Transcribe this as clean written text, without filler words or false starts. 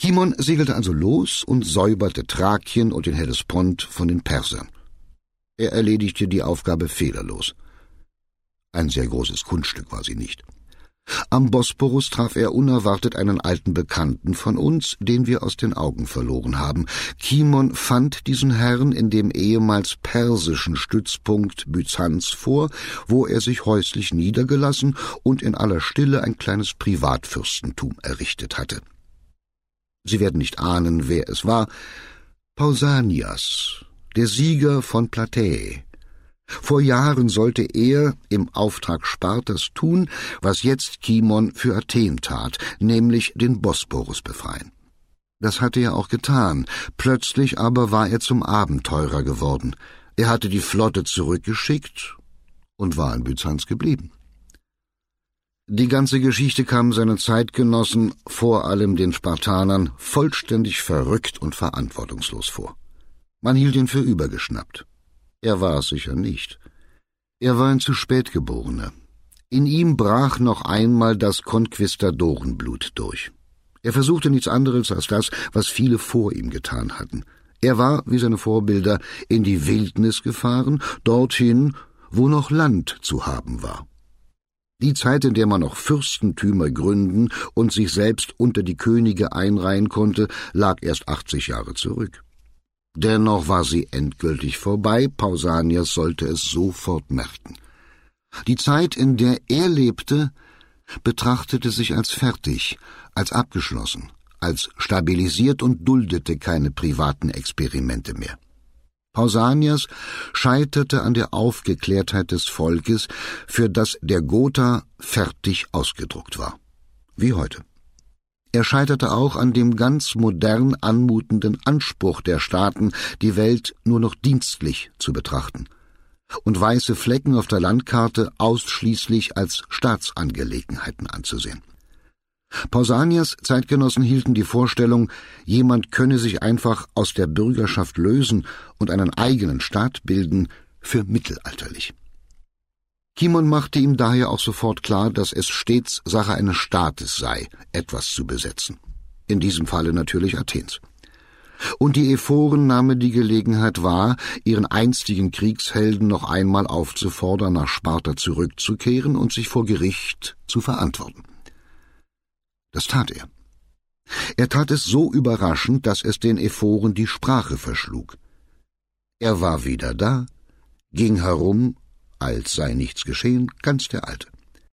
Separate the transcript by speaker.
Speaker 1: Kimon segelte also los und säuberte Thrakien und den Hellespont von den Persern. Er erledigte die Aufgabe fehlerlos. Ein sehr großes Kunststück war sie nicht. Am Bosporus traf er unerwartet einen alten Bekannten von uns, den wir aus den Augen verloren haben. Kimon fand diesen Herrn in dem ehemals persischen Stützpunkt Byzanz vor, wo er sich häuslich niedergelassen und in aller Stille ein kleines Privatfürstentum errichtet hatte. Sie werden nicht ahnen, wer es war. Pausanias, der Sieger von Plathae. Vor Jahren sollte er im Auftrag Spartas tun, was jetzt Kimon für Athen tat, nämlich den Bosporus befreien. Das hatte er auch getan, plötzlich aber war er zum Abenteurer geworden. Er hatte die Flotte zurückgeschickt und war in Byzanz geblieben. Die ganze Geschichte kam seinen Zeitgenossen, vor allem den Spartanern, vollständig verrückt und verantwortungslos vor. Man hielt ihn für übergeschnappt. Er war es sicher nicht. Er war ein zu spät Geborener. In ihm brach noch einmal das Konquistadorenblut durch. Er versuchte nichts anderes als das, was viele vor ihm getan hatten. Er war, wie seine Vorbilder, in die Wildnis gefahren, dorthin, wo noch Land zu haben war. Die Zeit, in der man noch Fürstentümer gründen und sich selbst unter die Könige einreihen konnte, lag erst 80 Jahre zurück. Dennoch war sie endgültig vorbei, Pausanias sollte es sofort merken. Die Zeit, in der er lebte, betrachtete sich als fertig, als abgeschlossen, als stabilisiert und duldete keine privaten Experimente mehr. Pausanias scheiterte an der Aufgeklärtheit des Volkes, für das der Gotha fertig ausgedruckt war. Wie heute. Er scheiterte auch an dem ganz modern anmutenden Anspruch der Staaten, die Welt nur noch dienstlich zu betrachten und weiße Flecken auf der Landkarte ausschließlich als Staatsangelegenheiten anzusehen. Pausanias Zeitgenossen hielten die Vorstellung, jemand könne sich einfach aus der Bürgerschaft lösen und einen eigenen Staat bilden, für mittelalterlich. Kimon machte ihm daher auch sofort klar, dass es stets Sache eines Staates sei, etwas zu besetzen. In diesem Falle natürlich Athens. Und die Ephoren nahmen die Gelegenheit wahr, ihren einstigen Kriegshelden noch einmal aufzufordern, nach Sparta zurückzukehren und sich vor Gericht zu verantworten. Das tat er. Er tat es so überraschend, dass es den Ephoren die Sprache verschlug. Er war wieder da, ging herum, als sei nichts geschehen, ganz der Alte.